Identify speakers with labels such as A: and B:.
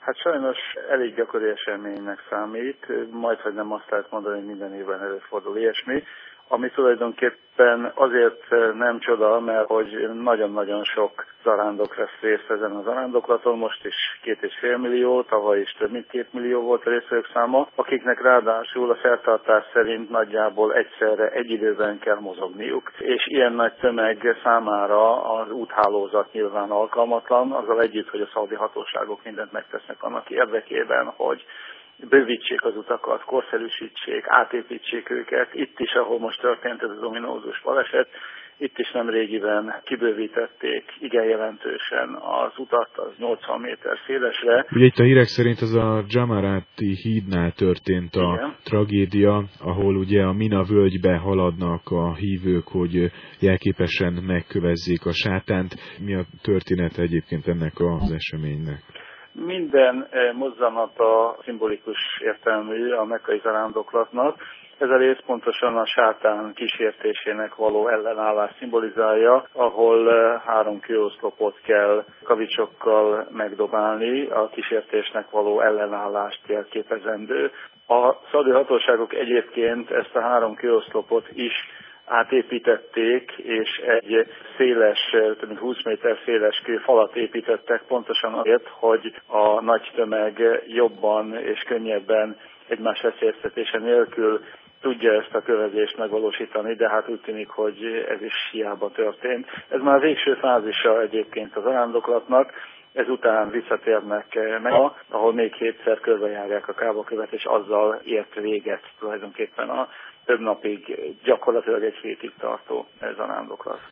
A: Hát sajnos elég gyakori eseménynek számít, majdhogy nem azt lehet mondani, hogy minden évben előfordul ilyesmi, ami tulajdonképpen azért nem csoda, mert hogy nagyon-nagyon sok zarándok vesz részt ezen a zarándoklaton, most is 2,5 millió, tavaly is több mint 2 millió volt a résztvevők száma, akiknek ráadásul a szertartás szerint nagyjából egyszerre egy időben kell mozogniuk. És ilyen nagy tömeg számára az úthálózat nyilván alkalmatlan, azzal együtt, hogy a szaudi hatóságok mindent megtesznek annak érdekében, hogy bővítsék az utakat, korszerűsítsék, átépítsék őket. Itt is, ahol most történt ez az ominózus baleset, itt is nemrégiben kibővítették igen jelentősen az utat, az 80 méter szélesre.
B: Ugye itt a hírek szerint az a Jamarati hídnál történt a tragédia, ahol ugye a Mina völgybe haladnak a hívők, hogy jelképesen megkövezzék a sátánt. Mi a történet egyébként ennek az eseménynek?
A: Minden mozzanata szimbolikus értelmű a mekkai zarándoklatnak. Ez a rész pontosan a sátán kísértésének való ellenállást szimbolizálja, ahol 3 kőoszlopot kell kavicsokkal megdobálni, a kísértésnek való ellenállást jelképezendő. A szaudi hatóságok egyébként ezt a 3 kőoszlopot is átépítették, és egy széles, több mint 20 méter széles kőfalat építettek pontosan azért, hogy a nagy tömeg jobban és könnyebben egymás veszélyeztetése nélkül tudja ezt a kövezést megvalósítani, de hát úgy tűnik, hogy ez is hiába történt. Ez már a végső fázisa egyébként az zarándoklatnak, ezután visszatérnek meg, ahol még 7-szer körbejárják a Kába-követ, és azzal ért véget tulajdonképpen a több napig, gyakorlatilag egy hétig tartó zarándoklat.